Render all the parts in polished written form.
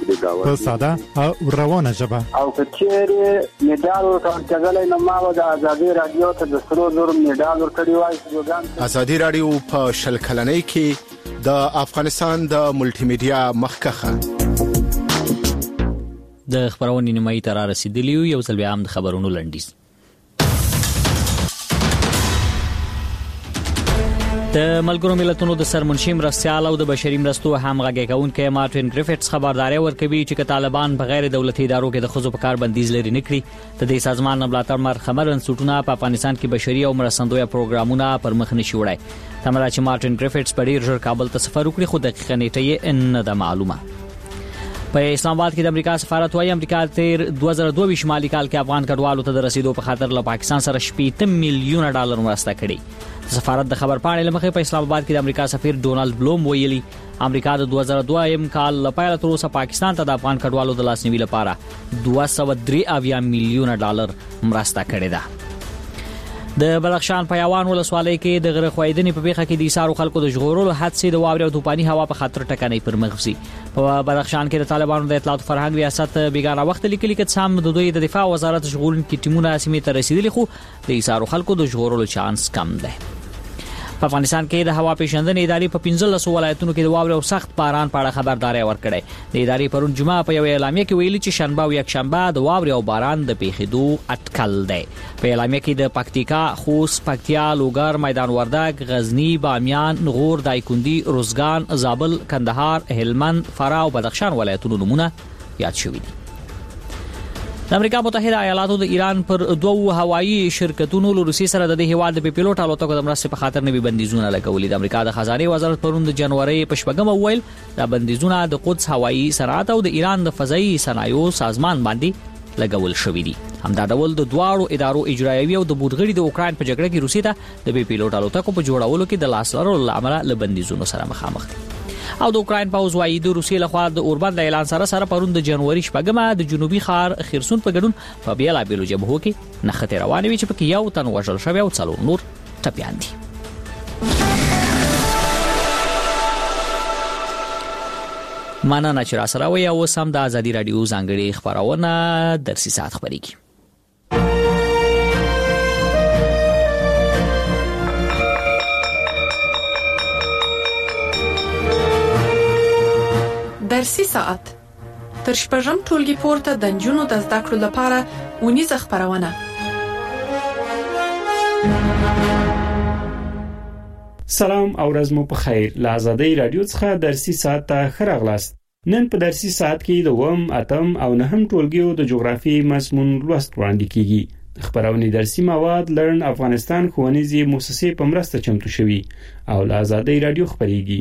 د گاوند په ساده او روانه ژبه او کچېره میډال ورکړل نو ما د ازادي رادیو ته د سرو زر میډال ورکړی وای چې ازادي رادیو په شل کلنۍ کې د افغانستان د ملټي میډیا مخکخه د خبرونې نیمایي ته رسیدلی یو ځل بیا هم د خبرونو لنډیز. د ملګرو ملتونو د سرمنشي مرستیال او د بشري مرستو همغږي کوونکی مارټین ګریفټس خبرداري ورکوي چې طالبان په غیر دولتي ادارو کې د خزو په کار بندیز لري نه کړي. د دې سازمان ملاتړ مرخمر انسټیټونه په افغانستان کې بشري او مرستندوی پروګرامونه پر مخ نشي وړي. تمره چې مارټین ګریفټس په ډیر ژر کابل ته سفر وکړي خو دقیقه نیټه یې نه ده معلومه. په اسلام آباد کې د امریکا سفارت وايي امریکا تیر 2022 شمالي کال کې افغان کډوالو ته د رسیدو په خاطر له پاکستان سره 8 میلیون ډالر مرسته کړې. سفارت د خبر پاڼې لمخې په اسلام آباد کې د امریکا سفیر ډونالد بلوم ویلي امریکا د 2002 کال لپاره تر اوسه پاکستان ته د افغان کډوالو د لاسنیوي لپاره 203 میلیون ډالر مرسته کړې ده. د بلخشان په یوان ولسوالۍ کې د غره خویدنې په بیخه کې د ایثارو خلکو د ژغورلو حادثې د واورې او طوفاني هوا په خاطر ټکنۍ پر مخ وسی. په بلخشان کې د طالبانو د اطلاعات فرهنګ ریاست بیګانه وخت لیکلي چې سم د دوی د دفاع وزارت ژغورونکو ټیمونه سیمې ته رسیدلي خو د ایثارو خلکو د ژغورلو چانس کم دی. په افغانستان کې د هوا پیژندنې ادارې په 15 ولایتونو کې د واورې او سخت باران په اړه خبرداري ورکړې. د ادارې پرون جمعه په یو اعلامیه کې ویلي چې شنبه او یکشنبه د واورې او باران د پیښېدو اټکل دی. په اعلامیه کې د پکتیکا، خوست، پکتیا، لوګر، میدان وردګ، غزنی، بامیان، غور، دایکندي، روزګان، زابل، کندهار، هلمند، فراه او بدخشان ولایتونو نمونه یاد شوي دي. د امریکا متحده ایالاتو د ایران پر دوه هوایي شرکتونو له روسي سره د هیواد د پیلوټ الوتکو د مرستې په خاطر نوي بندیزونه لګولي. د امریکا د خزانه وزارت پرون د جنوري په شپږمه ویل دا بندیزونه د قدس هوایي صنعت او د ایران د فضایي صنایعو سازمان باندې لګول شوې دي. همدا ډول د دواړو ادارو اجرایوي او د بودغړي د اوکرين په جګړه کې روسي ته د پیلوټ الوتکو په جوړولو کې د لاس لرلو لامل له بندیزونو سره مخامخ دي. او د اوکرين پوز وايي د روسیې لخوا د اوربند اعلان سره پرون د جنوري شپږمه د جنوبي ښار خرسون په ګډون په بیلابیلو جبهو کې نښته روانه وي چې پکې یو تن وژل شوی او څلور نور ټپيان دي. مننه چې را سره وي او سم د ازادي رادیو ځانګړي خبرونه درسي ساعت خبريږي. درسي ساعت تر شپږم ټولګي پورته د نجونو د زده کړو لپاره ونیزه خبرونه. سلام او ورځ مو په خیر. له ازادي رادیو څخه درسي ساعت ته ښه راغلاست. نن په درسي ساعت کې د وم، اتم او نهم ټولګیو د جغرافي مضمون لوست وړاندې کیږي. خبرونه درسي مواد لرن افغانستان ښوونیزي مؤسسې په مرسته چمتو شوي او له ازادي رادیو خبريږي.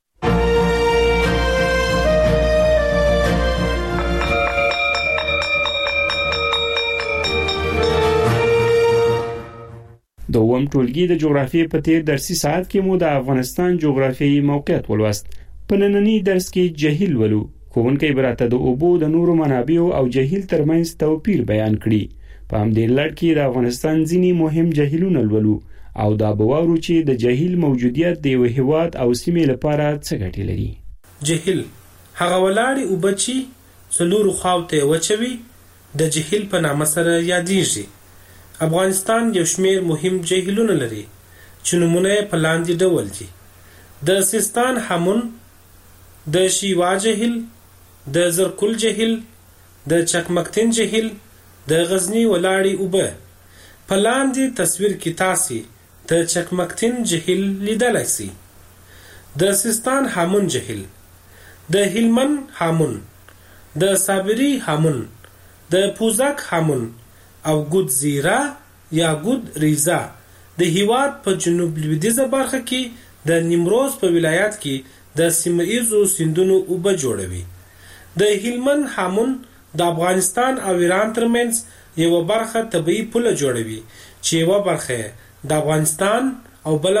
دوم ټولګي د جغرافیې په تیر درسي ساعت کې مو د افغانستان جغرافیایي موقعیت ولوست. په نننی درس کې جهیل ولو. ښوونکی براته د اوبو د نورو منابعو او جهیل ترمنځ توپیر بیان کړي. په همدې لړ کې د افغانستان ځینی مهم جهیلونه ولو او دا بوارو چې د جهیل موجودیت د یو هیواد او سیمې لپاره څه ګټې لري. جهیل هغه ولاړې اوبچی څلورو خواوته وچوي د جهیل په نامه سره یادېږي. افغانستان یو شمیر مهم جهیلونه لري چې نمونه په لاندې ډول دي: د سیستان همون، د شیوا جهیل، د زرکل جهیل، د چکمکتین جهیل، د غزنی ولاړې اوبه. په لاندې تصویر کې تاسو د چکمکتین جهیل لیدلای شئ. د سیستان همون جهیل، د هلمند همون، د صابری همون، د پوزک همون او ګود زیرا یا ګود ریزا د هیواد په جنوب لویدیځه برخه کې د نیمروز په ولایت کې د سیمه‌ایزو سیندونو اوبه جوړوي. د هلمند همون د افغانستان او ایران ترمنځ یو برخه طبيعي پوله جوړوي چې یو برخه د افغانستان او بل.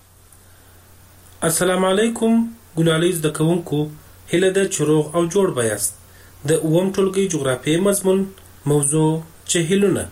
السلام علیکم ګنالیز د کوونکو هله د چروغ او جوړ بیاست. د اوم ټولګي جغرافیې مضمون موضوع جهیلونه.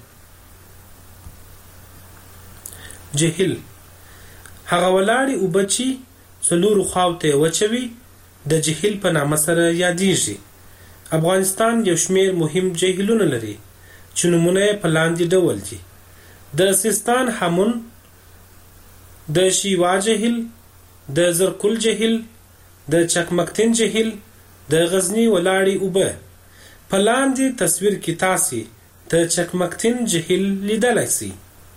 جهیل هغه ولاړې اوبه چې څلورو خواوته وچوي د جهیل په نامه سره یادېږي. افغانستان یو شمیر مهم جهیلونه لري چې نمونه په لاندې ډول دي: د سیستان هامون، د شیوا جهیل، د زرکل جهیل، د چکمکتین جهیل، د غزنی ولاړې اوبه. په لاندې تصویر کې تاسې د چکمکتین جهیل لیدلی سئ.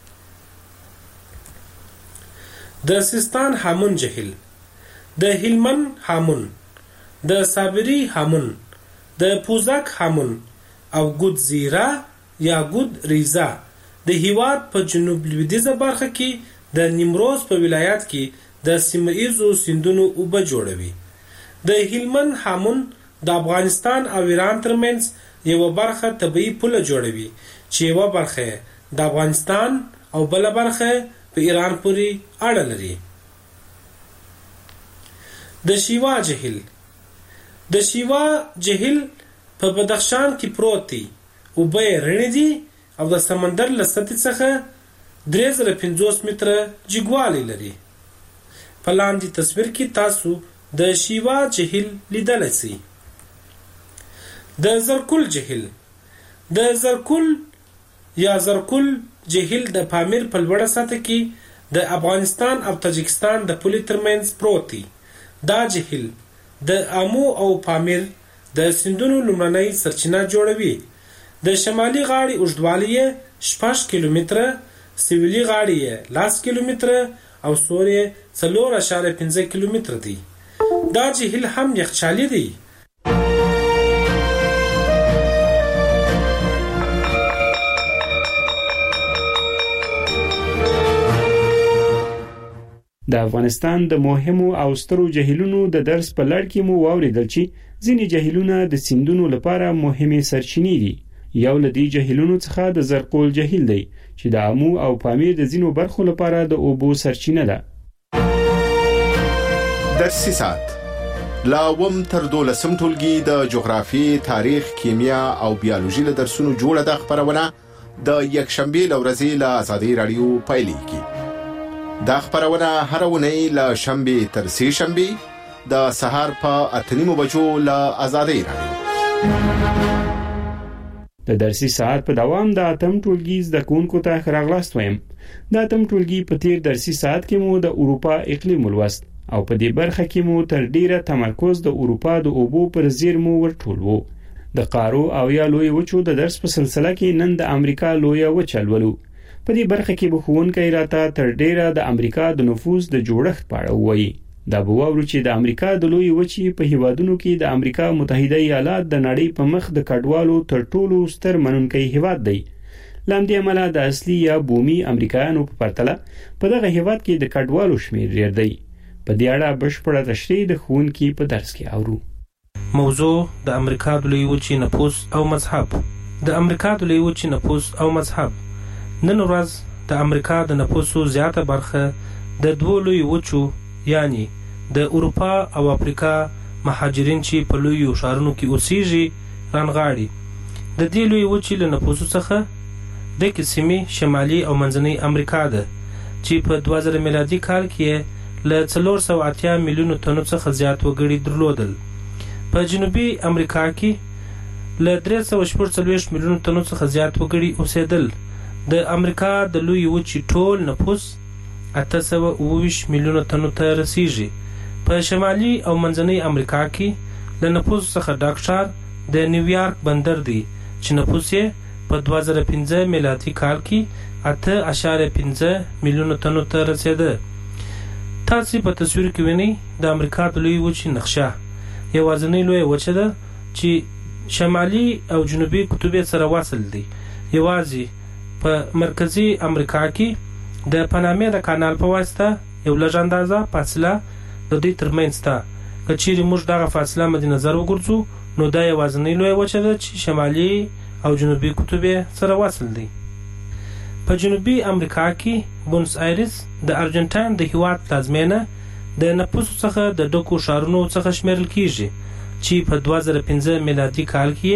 د سیستان هامون جهیل، د هلمند هامون، د صابري هامون، د پوزک هامون او ګود زیرا یا ګود ریزا د هیواد په جنوب لویدیځه برخه کې د نیمروز په ولایت کې د سیمه ایزو سیندونو اوبه جوړوي. د هلمند هامون د افغانستان او ایران ترمنځ یوه برخه طبیعي پوله جوړوي چې یوه برخه د افغانستان او بله برخه په ایران پورې اړه لري. د شیوا جهیل، د شیوا جهیل په بدخشان کې پروت دی. اوبه یې رڼې دي او د سمندر له سطحې څخه 350 متره جګوالی لري. په لاندې تصویر کې تاسو د شیوا جهیل لیدلی سئ. د زرکل جهیل، د زرکل یا زرکل جهیل د پامیر په لوړه سطحه کې د افغانستان او تاجکستان د پولې ترمنځ پروت دی. دا جهیل د آمو او پامیر د سیندونو لومړنۍ سرچینه جوړوي. د شمالي غاړې اوږدوالی یې 6 کیلومتره، سویلي غاړې یې 10 کیلومتره او سور یې 4.5 کیلومتره دی. دا جهیل هم یخچالي دی. د افغانستان د مهمو او سترو جهیلونو د درس په لړ کې مو واوریدل چې ځینې جهیلونه د سیندونو لپاره مهمې سرچینې دي. یو له دې جهیلونو څخه د زرکول جهیل دی چې د آمو او پامیر د ځینو برخو لپاره د اوبو سرچینه ده. درسي ساعت لا وم تر 12 ټولګي د جغرافي، تاریخ، کیمیا او بیولوژي له درسونو جوړه ده. خبرونه د یکشنبه لورځي له آزادي رادیو پایلیږي. دا خبرونه هر ونی له شنبه تر سه شنبه د سهار په 8:30 بجو له آزادي رادیو. د درسي ساعت په دوام د اتم ټولګي زده کوونکو ته راغلاست وایم. د اتم ټولګي په تیر درسي ساعت کې مو د اروپا اقلیم ولوست او په دې برخه کې مو تر ډیره تمرکز د اروپا د اوبو پر زیرمو ورټول وو. د قارو او یا لوی وچو د درس په سلسله کې نن د امریکا لوی وچه لولو. په دې برخه کې به ښوونکی راته تر ډیره د امریکا د نفوس د جوړښت په اړه وایي. دا به واورو چې د امریکا د لوی وچې په هیوادونو کې د امریکا متحده ایالات د نړۍ په مخ د کډوالو تر ټولو ستر منونکی هیواد دی. لاندې عمله د اصلي یا بومي امریکایانو په پرتله په دغه هیواد کې د کډوالو شمیر ډیر دی. په دې اړه بشپړه تشریح د ښوونکي په درس کې اورو. موضوع د امریکا د لوی وچې نفوس او مذهب. د امریکا د لوی وچې نفوس او مذهب. نن ورځ د امریکا د نفوسو زیاته برخه د دوه لوی وچو یعنی د اروپا او افریقا مهاجرین چې په لوی ښارونو کې اوسېږي رانغاړي. د دې لوی وچې له نفوسو څخه د قسمي شمالي او منځنۍ امریکا ده چې په 2000 میلادي کال کې له 480 میلیونو تنو څخه زیات وګړي درلودل. په جنوبي امریکا کې له 340 میلیونو تنو څخه زیات وګړي اوسېدل. د امریکا د لوی وچې ټول نفوس 820 میلیونو تنو ته رسیږي. په شمالي او منځنۍ امریکا کې له نفوس څخه ډک ښار د نیویارک بندر دی چې نفوس یې په 2015 میلادي کال کې 8.5 میلیونو تنو ته رسیده. تاسو په تصویر کې وینئ د امریکا د لوی وچې نقشه. یوازینۍ لوی وچه ده چې شمالي او جنوبي قطب سره وصل دي. یوازې په مرکزي امریکا کې د پانامې د کانال په واسطه یو لږ اندازه فاصله د دوی ترمنځ ده. که چیرې موږ دغه فاصله مد نظر وګرځو نو دا یوازینۍ لوی وچه ده چې شمالي او جنوبي قطب سره وصل دي. په جنوبي امریکا کې بونس آیرس د ارجنټاین د هیواد پلازمینه د نفوسو څخه د ډکو ښارونو څخه شمیرل کیږي چې په 2015 میلادي کال کې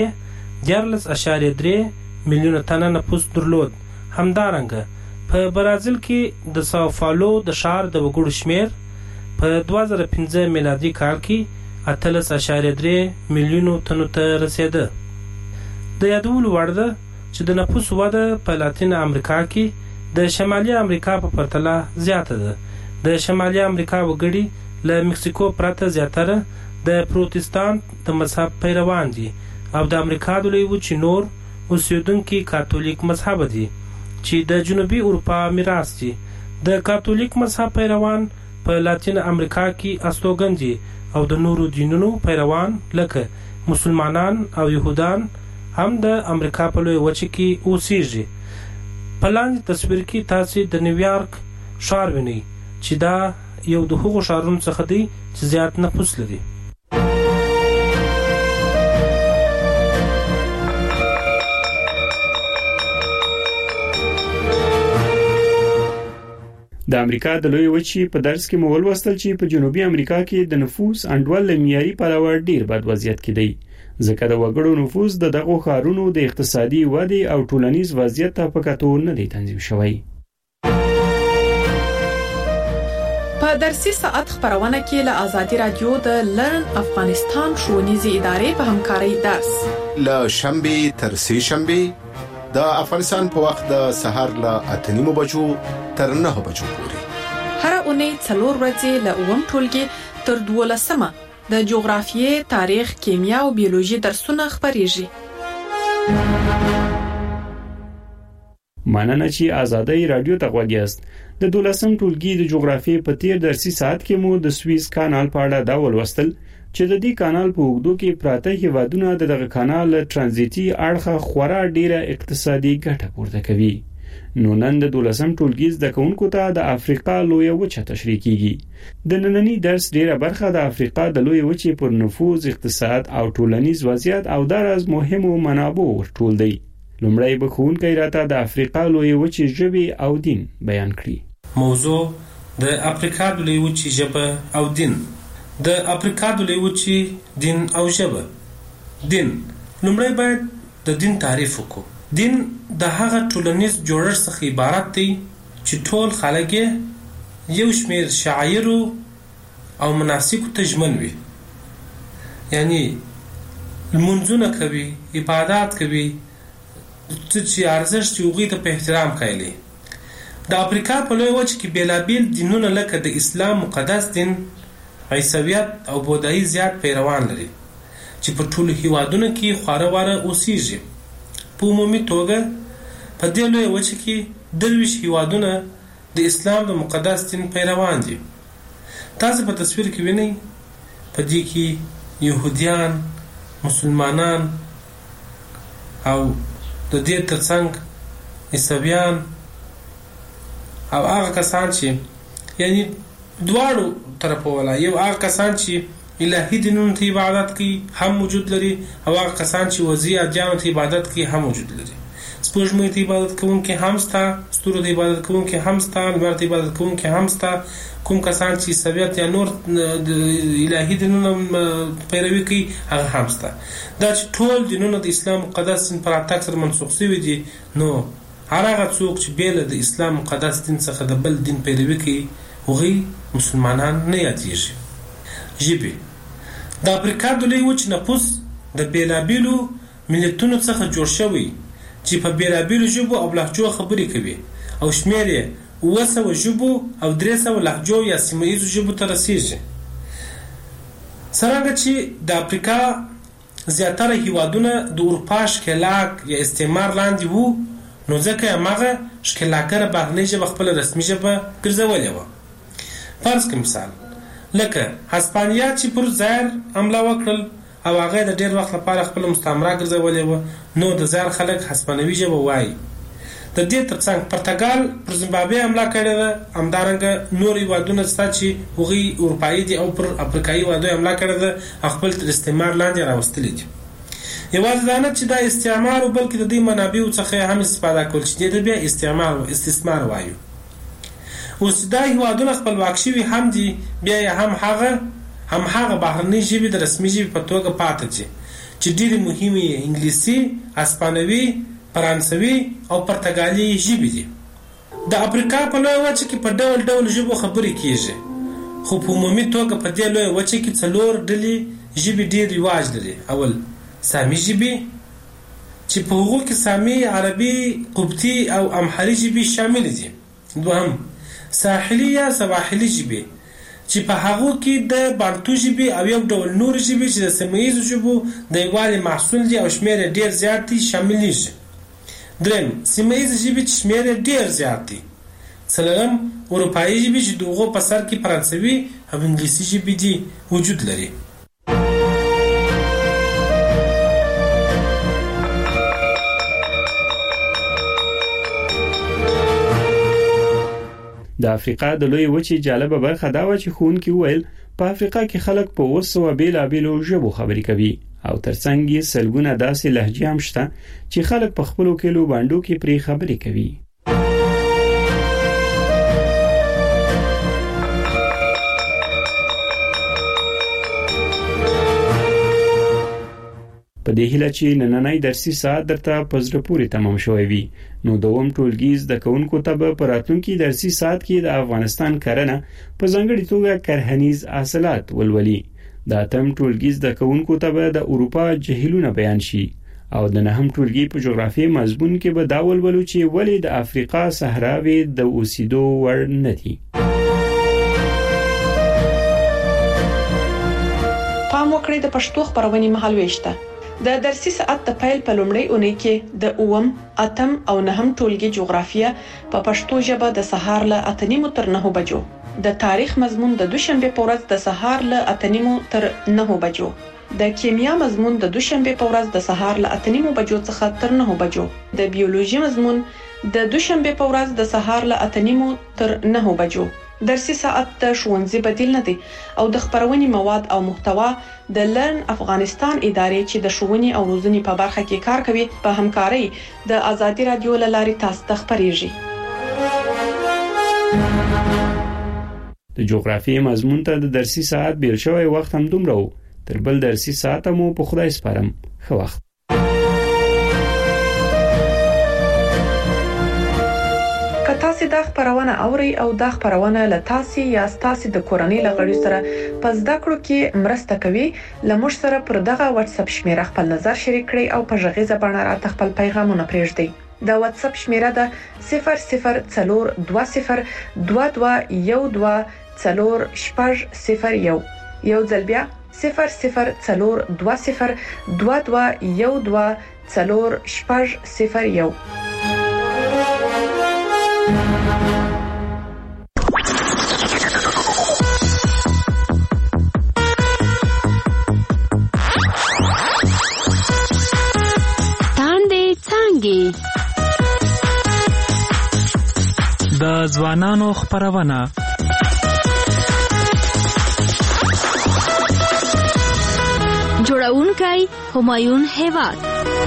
14.3 میلیونه تنه نفوس درلود. همدارنګه په برازیل کې د ساو پاولو د ښار د وګړو شمیر په 2015 میلادي کال کې 18.3 میلیونو تنو ته رسیده. د یادولو وړ ده چې د نفوس وده په لاتین امریکا کې د شمالي امریکا په پرتله زیاته ده. د شمالي امریکا وګړي له مکسیکو پرته زیاتره د پروتستانت د مذهب پیروان دي او د امریکا د لوی وچې نور اوسیدونکي کاتولیک مذهب دي چې د جنوبي اروپا میراث دي. د کاتولیک مذهب پیروان په لاتین امریکا کې استوګن دي او د نورو دینونو پیروان لکه مسلمانان او یهودان هم د امریکا په لوی وچه کې اوسیږي. په لاندې تصویر کې تاسې د نیویارک ښار وینئ چې دا یو د هغو ښارونو څخه دی چې زیات نفوس لري. د امریکا د لوی وچې په درس کې مو ولوستل چې په جنوبي امریکا کې د نفوس انډول له معیاري پلوه ډیر بد وضعیت کې دی ځکه د وګړو نفوس د دغو ښارونو د اقتصادي ودې او ټولنیز وضعیت ته په کتو نه دی تنظیم شوی. په درسي ساعت خبرونه کې له آزادي رادیو د لرن افغانستان ښوونیزې ادارې په همکارۍ درس له شنبه تر سه شنبه د افغانستان په وخت د سحر له 8:30 بجو تر 9 بجو پورې هر اونۍ 4 ورځې له 9 ټولګي تر 12 د جغرافیې، تاریخ، کیمیا او بیولوژي درسونه خبريږي. مننه چې آزادۍ رادیو ته غوږ یاست. د 12 ټولګي د جغرافیې په تیر درسي ساعت کې مو د سویس کانال په اړه دا ولوستل چې د دې کانال په اوږدو کې پراته هیوادونه دغه کانال ترانزیتي اړخه خورا ډیره اقتصادي ګټه پورته کوي. نو نن د 12 ټولګي زده کوونکو ته د افریقا لوی وچه تشریح کیږي. د نننی درس ډیره برخه د افریقا د لوی وچې پر نفوذ، اقتصاد او ټولنیز وضعیت او دراز مهمو منابعو ورټول دی. لومړی به ښوونکی راته د افریقا لوی وچې ژبه او دین بیان کړي. موضوع د افریقا د لوی وچې ژبه او دین. د افریقا د لوی وچې دین او ژبه. دین لومړی باید د دین تعریف وکړو. دین د هغه ټولنیز جوړښت څخه عبارت دی چې ټول خلک یو شمیر شعائر او مناسک ته ژمن وي، یعنی لمونځونه کوي، عبادت کوي، چې ارزښت یوغي ته په احترام کوي. د افریقا په لوی وچه کې بیلابیل دینونه لکه د اسلام مقدس دین، عیسویت او بودایي زیات پیروان لري چې په ټولو هیوادونو کې خواره واره اوسیږي. په عمومي توګه په دې لوی وچه کې 23 هیوادونه د اسلام د مقدس دین پیروان دي. تاسو په تصویر کې وینئ په دې کې يهوديان، مسلمانان او د دې ترڅنګ عیسویان او هغه کسان چې یعنی دواړو طرفو ولا یو هغه کسان چې الهی دینونو ته عبادت کوي هم موجود لري او هغه کسان چې وضعي ادیانو ته عبادت کوي هم موجود لري. سپوږمۍ ته عبادت کوونکي هم شته، ستورو ته عبادت کوونکي هم شته، لمر ته عبادت کوونکي هم شته. کوم کسان چې سویت یا نور د الهی دینونو پیروي کوي هغه هم شته. دا چې ټول دینونه د اسلام مقدس دین پر اکثر منسوخ شوي دي، نو هغه څوک چې بیل د اسلام مقدس دین څخه د بل دین پیروي کوي هغه مسلمانان نه یادېږي. ژبه د افریقا د لوی وچې نفوس د بیلابیلو ملتونو څخه جوړ شوی چې په بیلابیلو ژبو او لهجو خبرې کوي او شمېر یې 900 ژبو او 300 لهجو یا سیمه ییزو ژبو ته رسیږي. څرنګه چې د افریقا زیاتره هیوادونه د اروپا ښکېلاک یا استعمار لاندې وو، نو ځکه هغه ښکېلاکګره بهرنۍ ژبه خپله رسمي ژبه ګرځولې وه. فرض کړئ مثال لکه هسپانیا چې پر زایر حمله وکړل او هغه د ډېر وخت لپاره خپل مستعمره ګرځولې وه، نو د زایر خلک هسپانوي ژبه وایي. د دې ترڅنګ پرتګال پر زیمبابوې حمله کړې ده، همدارنګه نور هیوادونه شته چې هغوی اروپایي دي او پر افریقایي هیوادو حمله کړې ده او خپل تر استعمار لاندې راوستلي دي. یوازې دا نه چې دا استعمار و، بلکې د دې منابعو څخه هم استفاده کول چې دې ته بیا استثمار وایو. اوس دا هیوادونه خپلواک شوي هم دي، بیا یې هم هغه بهرنۍ ژبې د رسمي ژبې په توګه پاتې دي چې ډېرې مهمې انګلیسي، هسپانوي، فرانسوي او پرتګالي ژبې دي. د افریقا په لویه وچه کې په ډول ډول ژبو خبرې کیږي، خو په عمومي توګه په دې لویه وچه کې 4 ډلې ژبې ډېر رواج لري. اول سامي ژبې چې په هغو کې سامي، عربي، قبطي او امحري ژبې شامل دي. دوهم ساحلي یا سواحلي ژبې چې په هغو کې د بانتو ژبې او یو ډول نور ژبې چې د سیمه ییزو ژبو د یووالي محصول دي او شمېر یې ډېر زیات دي شاملېږي. دریم سیمه ییزې ژبې چې شمېر یې ډېر زیات دي. څلورم اروپایي ژبې چې د هغو په سر کې فرانسوي او انګلیسي ژبې دي وجود لري. د افریقا د لوی وچې جالبه برخه دا و چې ښوونکي وویل په افریقا کې خلک په 200 بیلابیلو ژبو خبرې کوي او ترڅنګ یې سلګونه داسې لهجې هم شته چې خلک په خپلو کلو باندو کې پرې خبرې کوي. په دې هیله چې نننۍ درسي ساعت درته په زړه پورې تمام شوی وي، نو دوم ټولګي زده کوونکو ته به په راتلونکي درسي ساعت کې د افغانستان کرنه په ځانګړي توګه کرهنیز حاصلات ولولي. د اتم ټولګي زده کوونکو ته به د اروپا جهیلونه بیان شي او د نهم ټولګي په جغرافیې مضمون کې به دا ولولو چې ولې د افریقا صحراوې د اوسېدو وړ نه دي. پام وکړئ د پښتو خبرونې مهالويشته. د درسي ساعت د پیل په لومړۍ اونۍ کې د 8م، 8م او 9م ټولګي جغرافیه په پښتو ژبه د سهار له 8:30 تر 9 بجو، د تاریخ مضمون د دوشنبه په ورځ د سهار له 8:30 تر 9 بجو، د کیمیا مضمون د دوشنبه په ورځ د سهار له 8:30 بجو څخه تر 9 بجو، د بیولوژي مضمون د دوشنبه په ورځ د سهار له 8:30 تر 9 بجو. درسي ساعت د ښوونځي بدیل نه دی او د خبرونې مواد او محتوا د لرن افغانستان ادارې چې د ښوونې او روزنې په برخه کې کار کوي په همکارۍ د آزادي رادیو له لارې تاسو ته خبرېږي. د جغرافیې مضمون ته د درسي ساعت بیل شوی وخت هم دومره و. تر بل درسي ساعت مو په خدای سپارم. ښه وخت. که تاسو دا خبرونه اوري او دا خبرونه له تاسو یا تاسو د کورنۍ لغړي سره په زده کړو کې مرسته کوي، لمر سره پر دغه واتس اپ شمیره خپل نظر شریک کړئ او په غږیزه بڼه راته خپل پیغامونه پرېږدئ. د واتس اپ شمیره ده 004212124001. یو ځل بیا 004212124001. د ځوانانو خبرونه جوړونکی همایون هیواد.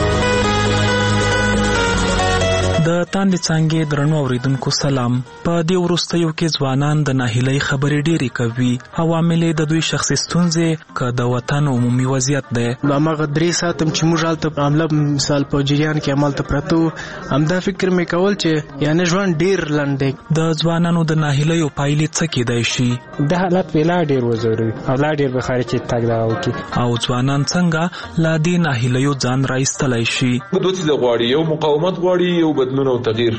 د تاندې څنګه درنو اوریدونکو سلام. په دې وروستیو کې ځوانان د ناهیلۍ خبرې ډېرې کوي. عوامل د دوی شخصي ستونزې که د وطن عمومي وضعیت دی. هغه 3 ساعت چې موږ حالت عمله مثال په جریان کې عمل ته پرتو همدا فکر مې کول چې یعنی ژوند ډېر لنډ دی. د ځوانانو د ناهیلۍ پایلې څه کېدای شي؟ د حالت ویلا ډېر وزوري او لا ډېر بخاري چې تاګ دا وکي او ځوانان څنګه لا دې ناهیلۍ ځان راایستلای شي؟ دوی څه غواړي؟ یو مقاومت غواړي، یو بدلون او تغییر.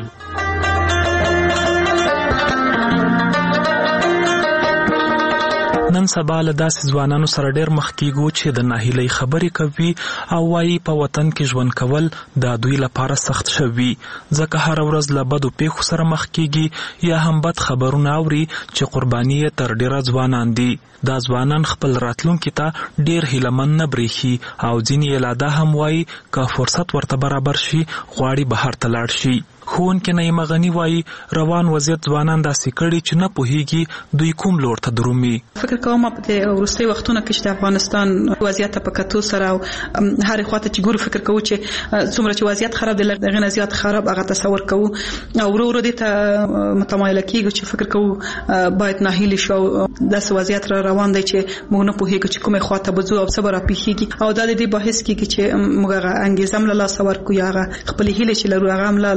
نن سبا له داسې ځوانانو سره ډېر مخ کېږو چې د ناهیلۍ خبرې کوي او وايي په وطن کې ژوند کول د دوی لپاره سخت شوي، ځکه هر ورځ له بدو پیښو سره مخ کېږي یا هم بد خبرونه اوري چې قرباني یې تر ډېره ځوانان دي. دا ځوانان خپل راتلونکي ته ډېر هیلهمند نه برېښي او ځینې یې لا دا هم وايي که فرصت ورته برابر شي غواړي بهر ته لاړ شي. ښوونکی نعیم غني وايي روان وضعیت ځوانان داسې کړي چې نه پوهیږي دوی کوم لور ته درومي. فکر کوم په وروستي وختونو کې چې د افغانستان وضعیت په کتو سره او هر خواته چې ګورو فکر کوو چې څومره چې وضعیت خراب دی لږ نه زیات خراب هغه تصور کوو او ورو دې ته متمایل کېږو چې فکر کوو باید ناهیلي شو داسې وضعیت را روان دی چې موږ نه پوهیږو چې کومه خواته بځو او څه به راپېښیږي او دا د دې بحث کېږي چې موږ هغه انګیزه هم له لاسه ورکړو یا هغه خپلې هیلې چې لرو هغه هم له لاسه ورکړو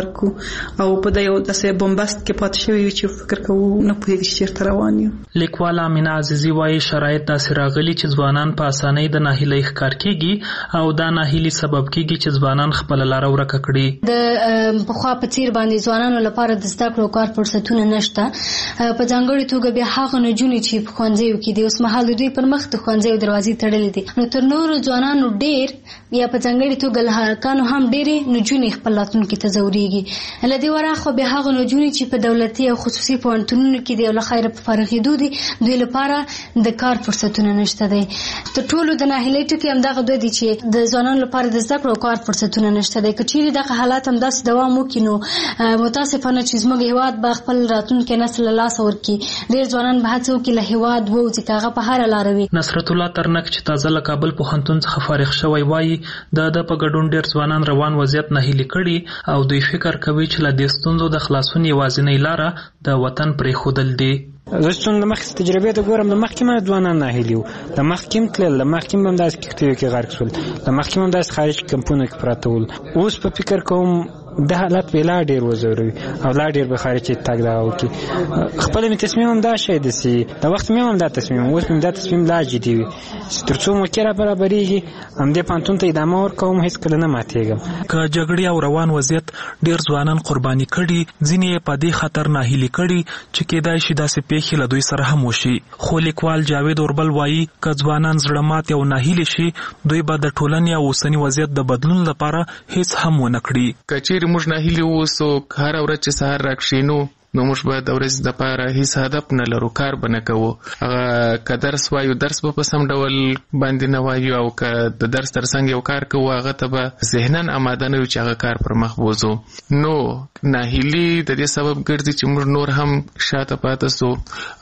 ورکو او په د یو داسې بومبست کې پاتې شوی چې فکر کوو نه پوهېږي چې چېرته روان یو. لیکواله امینه عزیزي وایي شرایط داسې راغلي چې ځوانان په اسانۍ د ناهیلۍ ښکار کېږي او دا ناهیلي سبب کېږي چې ځوانان خپله لاره ورکه کړي. د پخوا په څیر باندې ځوانانو لپاره د زده کړو کار فرصتونه نشته. په ځانګړې توګه بیا هغه نجونې چې په ښوونځیو کې دي اوس مهال د دوی پر مخ د ښوونځیو دروازې تړلې دي، نو تر نورو ځوانانو ډېر یا په ځانګړې توګه له هلکانو هم ډېرې نجونې خپل راتلونکي ته ځورېږي. له دې وراخوا بیا هغه نجونې چې په دولتي او خصوصي پوهنتونونو کې دي او له خیره په فارغېدو دي، دوی لپاره د کار فرصتونه نشته دی. تر ټولو د ناهیلۍ ټکي همدغه دوه دي چې د ځوانانو لپاره د زده کړو کار فرصتونه نشته دی. که چیرې دغه حالات هم داسې دوام وکړي نو متاسفانه چې زموږ هېواد به خپل راتلونکی نسل له لاسه ورکړي. ډېر ځوانان به هڅه وکړي له هېواد ووځي که هغه په هره لاره وي. نصرت الله ترنک چې تازه له کابل پوهنتون څخه فارغ شوی وایي د په ګډون ډېر ځوانان روان وضعیت ناهیلي کړي او دوی فکر کوي چې له دې ستونزو د خلاصون یوازینۍ لاره د وطن پرېښودل دي. زه چې د مخکې تجربې ته ګورم، د مخکې هم ځوانان ناهیلي وو، د مخکې هم تلل، د مخکې هم همداسې کښتیو کې غرق شول، د مخکې هم همداسې خارج کمپونو کې پراته ول. اوس په فکر کوم د حالت به لا ډېر وزوروي او لا ډېر به خارج تګ دا وکړي. خپله مې تصمیم هم دا شی دسي د وخت مې هم دا تصمیم، اوس مې دا تصمیم لا جدي وي چې تر څو موقع را برابرېږي همدې پوهنتون ته ادامه ورکوم، هېڅکله نه ماتېږم. که جګړې او روان وضعیت ډېر ځوانان قرباني کړي، ځینې یې په دې خطر ناهیلي کړي چې کېدای شي داسې پیښې له دوی سره هم وشي. خو لیکوال جاوید اوربل وایي که ځوانان زړه ماتې او ناهیلي شي، دوی به د ټولنې او اوسني وضعیت د بدلون لپاره هېڅ هم ونه کړي. موږ ناهیلي اوسو، هره ورځ چې سهار راکښېنو نو موږ به د ورځې دپاره هیڅ هدف نه لرو، کار به نه کوو. هغه که درس وایو درس به په سم ډول باندې نه وایو، او که د درس تر څنګ یو کار کوو هغه ته به ذهناً اماده نه یو چې هغه کار پر مخ بوځو. نو ناهیلي د دې سبب ګرځي چې موږ نور هم شاته پاته سو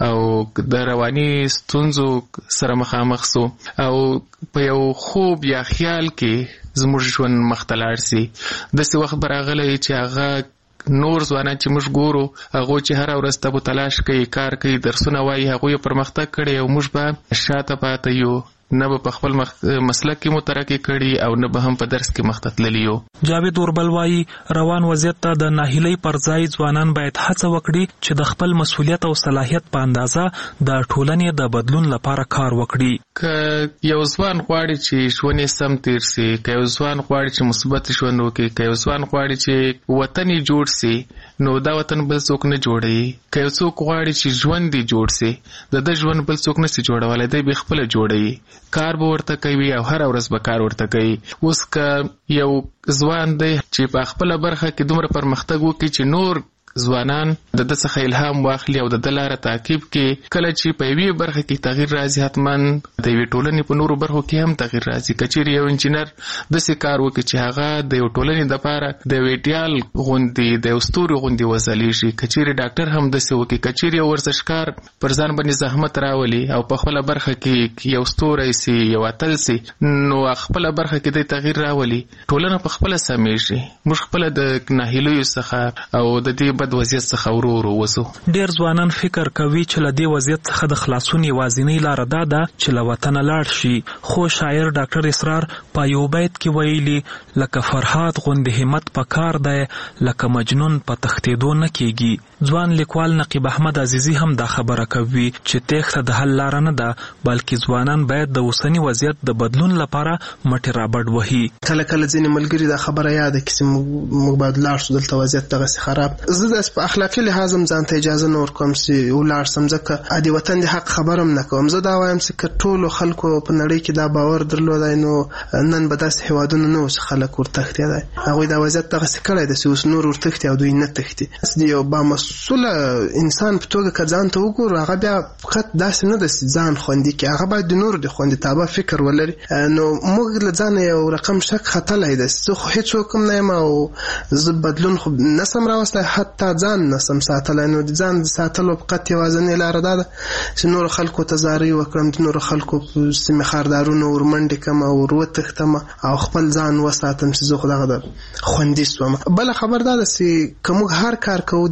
او د رواني ستونزو سره مخامخ سو او په یو خوب یا خیال کې زموږ ژوند مخ ته لاړ سي. داسې وخت به راغلی چې هغه نور ځوانان چې موږ ګورو هغوی چې هره ورځ تبو تلاش کوي، کار کوي، درسونه وایي، هغوی پرمختګ کړی او موږ به شاته پاته یو، نه به په خپل مسلک کې مترقي کړي او نه به هم په درس کې مخ ته تللي یو. جاوید اوربل وایي روان وضعیت ته د ناهیلۍ پر ځای ځوانان باید هڅه وکړي چې د خپل مسؤلیت او صلاحیت په اندازه د ټولنې د بدلون لپاره کار وکړي. که یو ځوان غواړي چې ژوند یې سم تیر سي، که یو ځوان غواړي چې مثبت ژوند وکړي، که یو ځوان غواړي چې وطن یې جوړ سي، نو دا وطن بل څوک نه جوړوي. که یو څوک غواړي چې ژوند یې جوړ سي، د ده ژوند بل څوک نسي جوړولی، دی به خپله جوړوي. کار به ورته کوي او هره ورځ به کار ورته کوي. اوس که یو ځوان دی چې په خپله برخه کې دومره پرمختګ وکړي چې نور ځوانان د ده څخه الهام واخلي او د ده لاره تعقیب کړي، کله چې په یوې برخه کې تغییر راځي حتما د یوې ټولنې په نورو برخو کې هم تغییر راځي. که چیرې یو انجینر داسې کار وکړي چې هغه د یو ټولنې دپاره د یو ایډیال غوندې د یو ستوري غوندې وځلیږي، که چیرې ډاکټر هم داسې وکړي، که چیرې یو ورزشکار پر ځان باندې زحمت راولي او په خپله برخه کې یو ستوری سي، یو اتل سي، نو خپله برخه کې دی تغییر راولي، ټولنه په خپله سمیږي. موږ خپله د ناهیلیو څخه او د دې بد وضعیت څخه ورو ورو وځو. ډېر ځوانان فکر کوي چې له دې وضعیت څخه د خلاصون یوازینۍ لاره دا ده چې له وطنه لاړ شي. خو شاعر ډاکټر اسرار په یو بیت کې ویلي لکه فرهاد غوندې همت په کار دی، لکه مجنون په تښتېدو نه کېږي. ځوان لیکوال نقیب احمد عزیزي هم دا خبره کوي چې تېښته د حل لاره نه ده، بلکې ځوانان باید د اوسني وضعیت د بدلون لپاره مټې رابډ وهي. کله کله ځینې ملګري دا خبره یاده کړي چې موږ باید لاړ شو، دلته وضعیت دغسې خراب. زه داسې په اخلاقي لحاظ هم ځان ته اجازه نه ورکوم چې ولاړ شم، ځکه د وطن د حق خبره هم نه کوم. زه دا وایم چې که ټولو خلکو په نړۍ کې دا باور درلودی نو نن به داسې هېوادونه نه وو چې خلک ورتښتېدی. هغوی دا وضعیت دغسې کړی دی چې اوس نور ورتښتي او دوی نه تښتي. د یو بامسؤله انسان په توګه که ځان ته وګورو، هغه بیا فقط داسې نه ده چې ځان خوندي کړي، هغه باید د نورو د خوندیتابه فکر ولري. نو موږ له ځانه یو رقم شک ختلی دی. زه خو هېڅوک هم نه یم او زه بدلون خو نسم راوستلی، حتی ځان نسم ساتلی. نو د ځان د ساتلو فقط یوازینۍ لاره دا ده چې نورو خلکو ته زارۍ وکړم، د نورو خلکو په سیمې خاردارونو ورمنډې کړم او وتښتم او خپل ځان وساتم چې زه خو دغه د خوندي شوم. بله خبر دا ده چې که موږ هر کار کوو د هغه هدف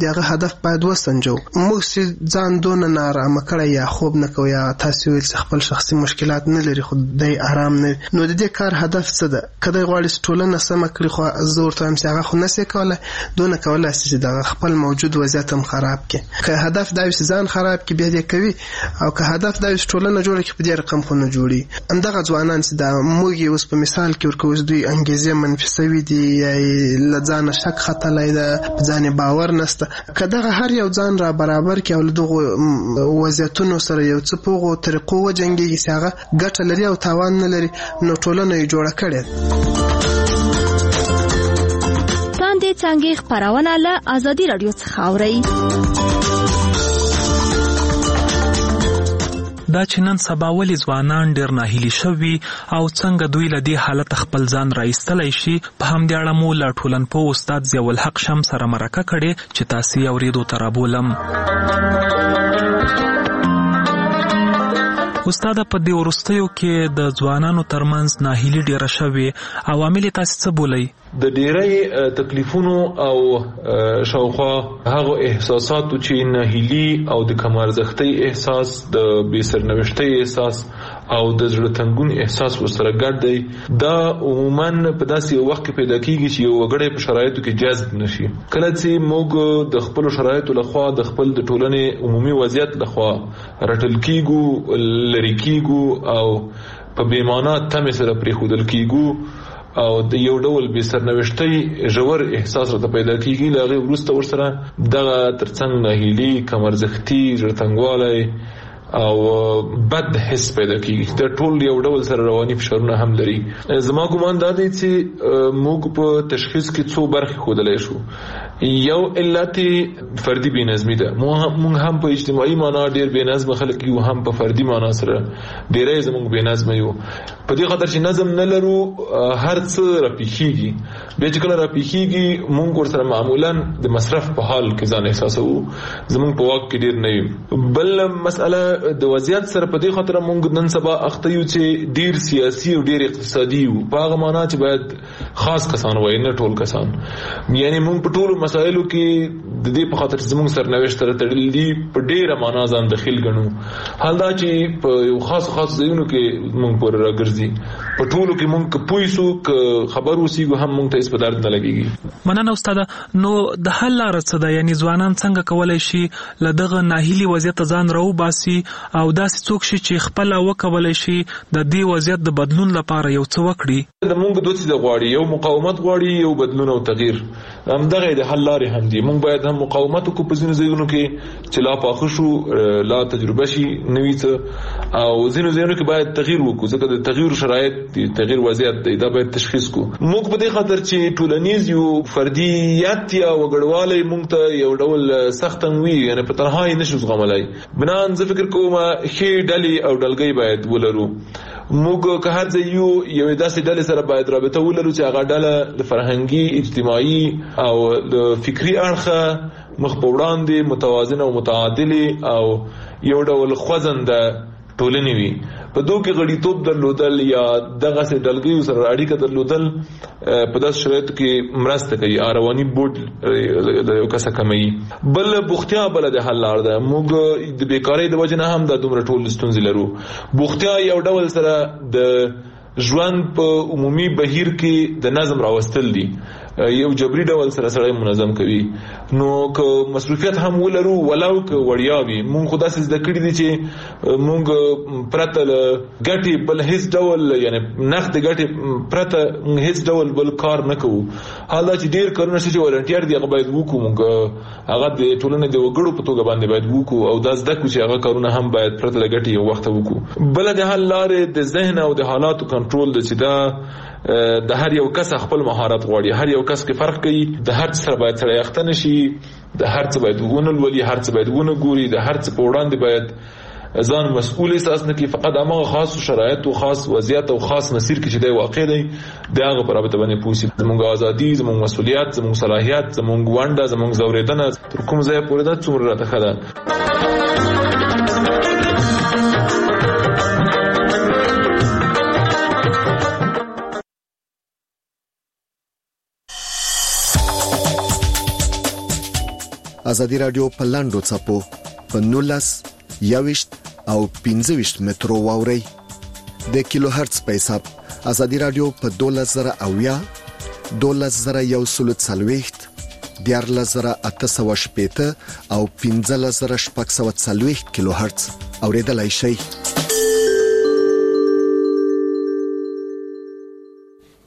هدف باید وسنجو. موږ چې ځان دونه نارامه کړی یا خوب نه کوو یا تاسو ویل چې خپل شخصي مشکلات نه لري خو دی آرام نه، نو د دې کار هدف څه ده؟ که دی غواړي چې ټولنه سمه کړي خو زه ورته وایم چې هغه خو نسي کولی، دونه کولی شي چې دغه خپل موجود وضعیت هم خراب کړي. که هدف دا وي چې ځان خراب کړي بیا دې کوي، او که هدف دا وي چې ټولنه جوړه کړي په دې رقم خو نه جوړي. همدغه ځوانان چې دا موږ یې اوس په مثال کې ورکوو چې دوی انګیزې منفي سوي دي یا له ځانه شک ختلی ده، په ځان یې باور نشته، که دغه هر یو ځان را برابر کړي او له دغو وضعیتونو سره یو څه په هغو طریقو وجنګېږي چې هغه ګټه لري او تاوان نه لري، نو ټولنه یې جوړه کړې ده. لاندې څانګې خپرونه له ازادي راډیو څخه اورئ. دا چې نن سبا ولې ځوانان ډېر ناهیلي شوي او څنګه دوی له دې حالت خپل ځان راایستلی شي، په همدې اړه مو له ټولنپوه استاد ضیاءالحق شمس سره مرکه کړې چې تاسې یې اورېدو ته رابولم. استاده، په دې وروستیو کې د ځوانانو ترمنځ ناهیلي ډېره شوې، عوامل یې تاسې څه بولئ؟ د ډېری تکلیفونو او شاوخوا هغه احساساتو چې ناهیلي او د کم ارزښتۍ احساس، د بې سرنوشتۍ احساس او د زړه تنګون احساس ورسره ګډ دی، دا عموماً په داسې یو وخت کې پیدا کېږي چې یو وګړی په شرایطو کې جذب نشي. کله چې موږ د خپلو شرایطو لخوا د خپل د ټولنې عمومي وضعیت لخوا رټل کېږو، لرې کېږو او په بې معنا تمې سره پرېښودل کېږو او د یو ډول بې سرنوشتۍ ژور احساس راته پیدا کېږي، له هغې وروسته ورسره دغه ترڅنګ ناهیلي، کم ارزښتي، زړه تنګوالی او بد حس پیدا کیږي. دا ټول یو ډول سره رواني فشارونه هم لري. زما ګومان دا دی چې موږ په تشخیص کې څو برخې ښودلی شو. یو علت فردي بېنظمي ده. موږ هم په اجتماعي معنا ډېر بېنظمه خلک یو، هم په فردي معنا سره ډېری زموږ بېنظمه یو، په دې خاطر چې نظم نه لرو هر څه راپېښېږي. بیا چې کله راپېښېږي موږ ورسره معمولا د مصرف په حال کې ځان احساسوو، زموږ په واک کې ډېر نه یو. بل مسئله د وضعیت سره په دې خاطر موږ نن سبا اخته یو چې ډېر سیاسي او ډېر اقتصادي یو، په هغه معنا چې باید خاص کسان وایي، نه ټول کسان. یعنی موږ په ټولو مسایلو کې د دې په خاطر چې زموږ سرنوشت سره تړلي دي په ډېره معنا ځان دخیل ګڼو. حال دا چې په یو خاص ځایونو کې موږ پورې راګرځي، په ټولو کې موږ که پوه سو که خبر اوسېږو هم موږ ته هېڅ په درد نه لګېږي. مننه استاده. نو د حل لاره څه ده؟ یعنې ځوانان څنګه کولی شي له دغه ناهیلي وضعیته ځان راوباسي او داسې څوک شي چې خپله وکولی شي د دې وضعیت د بدلون لپاره یو څه وکړي؟ د موږ دوه څیزه غواړي، یو مقاومت غواړي، یو بدلون او تغییر. همدغه د حل لارې هم دي. موږ باید هم مقاومت وکړو په ځینو ځایونو کې چې لا پاخه شو، لا تجربه شي نوي څه، او ځینو ځایونو کې باید تغییر وکړو، ځکه د تغییر شرایط دي، تغییر وضعیت دی، دا باید تشخیص کړو. موږ په دې خاطر چې ټولنیز یو فردیت یا وګړوالی موږ ته یو ډول سخت وي، یعنی په تنهایي نشو زغملی. بنان زه فکر کوم ښې ډلې او ډلګۍ باید ولرو. موږ که هر ځای یو داسې ډلې سره باید رابطه ولرو چې هغه ډله د فرهنګي، اجتماعي او د فکري اړخه مخ په وړاندې متوازنه او متعادلې او یو ډول خوځنده ټولنې وي. په دوی کې غړیتوب درلودل یا دغسې ډلګیو سره اړیکه درلودل په داسې شرایطو کې مرسته کوي، رواني بوج د یو کسه کموي. بل بوختیا بله د حل لار ده. موږ د بیکارۍ د وجې نه هم دا دومره ټول ستونزې لرو. بوختیا یو ډول سره د ژوند په عمومي بهیر کې د نظم راوستل دي، یو جبري ډول سره سړی منظم کوي. نو که مصروفیت هم ولرو ولو که وړیا وي، مونږ خو داسې زده کړي دي چې مونږ پرته له ګټې بل هیڅ ډول، یعنی نقد ګټې پرته هیڅ ډول بل کار نه کوو. حال دا چې ډېر کارونه شته چې والنټیر دي هغه باید وکړو، مونږ هغه د ټولنې د وګړو په توګه باندې باید وکړو او دا زده کړو چې هغه کارونه هم باید پرته له ګټې یو وخت وکړو. بله د حل لارې د ذهن او د حالاتو کنټرول ده چې دا د هر یو کس خپل مهارت غواړي. هر یو کس کې فرق کوي، د هر څه سره باید سړی اخته نشي، د هر څه باید ونه لولي، هر څه باید ونه ګوري، د هر څه په وړاندې باید ځان مسؤل احساس نه کړي. فقط هغه خاص شرایط او خاص وضعیت او خاص مسیر کې چې دی واقع دی د هغه په رابطه باندې پوه شي. زموږ ازادي، زموږ مسؤلیت، زموږ صلاحیت، زموږ ونډه، زموږ ځورېدنه تر کوم ځایه پورې ده څومره راته ښه ده. ازادي رادیو په لاندو چپو په 19 21 او 15 مترو واوري د کیلو هرتز په حساب ازادي رادیو په 12000 12140 14880 او 15640 کیلو هرتز اوریدلای شئ